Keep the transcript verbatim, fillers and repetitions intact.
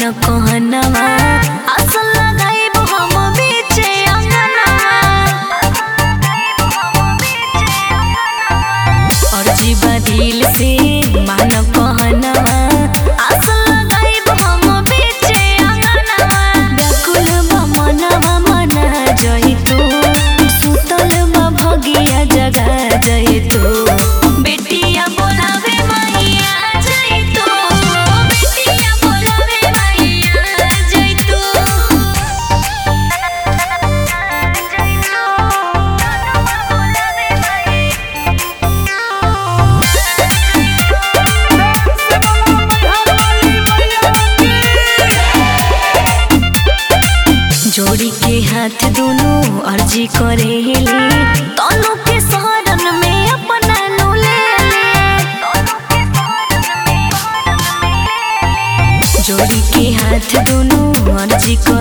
कहनवा असल लगाइब हम बीचे अंगनवा और जीवा दिल से मान कहनवा असल लगाइब हम बीचे अंगनवा व्याकुल बा मनवा मना जइतो सुतल बा भगिया जगा जइतो बेटिया बोलावे मैया जइतो बेटिया बोलावे मैया जइतो जइतो बोलावे जोड़ी के हाथ दोनों अर्जी करेले तनु के शरण में अपना लो ले ले जोड़ी के हाथ दोनों अर्जी